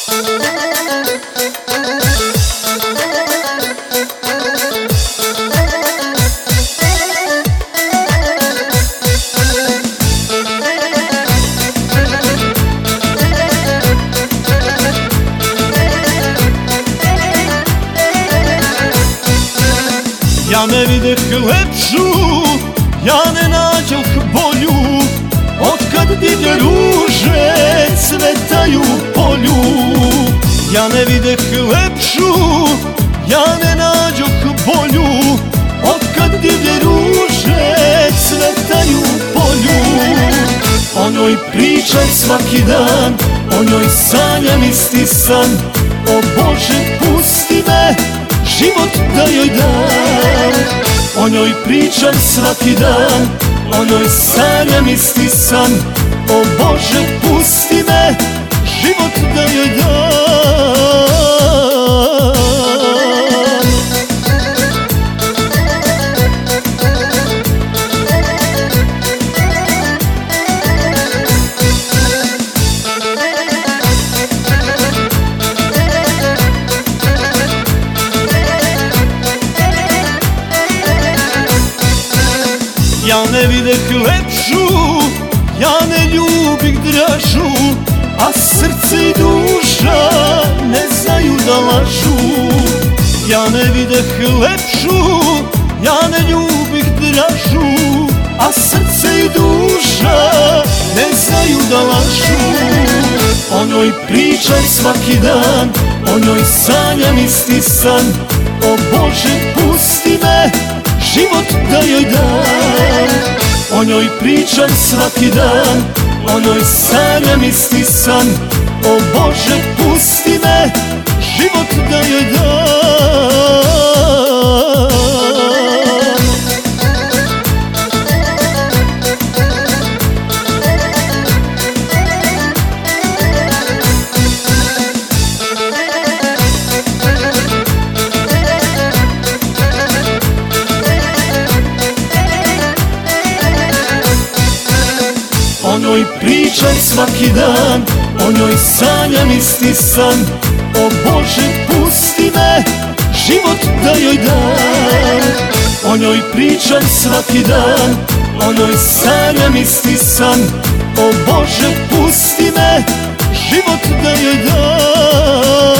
Ja ne videh lepšu, ja ne nađoh bolju, otkad divlje ruže cvetaju u polju. Ja ne videh lepšu, ja ne nađoh bolju, otkad divlje ruže cvetaju u polju. O njoj pričaj svaki dan, o njoj sanjam isti san, o Bože pusti me, život da joj dam. O njoj pričam svaki dan, o njoj sanjam isti san, o Bože pusti me, život da joj dam. Ja ne videh lepšu, ja ne ljubih dražu, a srce i duša ne znaju da lažu. Ja ne videh lepšu, ja ne ljubih dražu, a srce i duša ne znaju da lažu. O njoj pričaj svaki dan, o njoj sanjam isti san, o Bože pusti me, život da joj dam. O njoj pričam svaki dan, o njoj sanjam isti san, o Bože pusti me, život da joj dam. O njoj pričaj svaki dan, o njoj sanjam isti san, o Bože pusti me, život da joj dam. O njoj pričam svaki dan, o njoj sanjam isti san, o Bože pusti me, život da joj dam.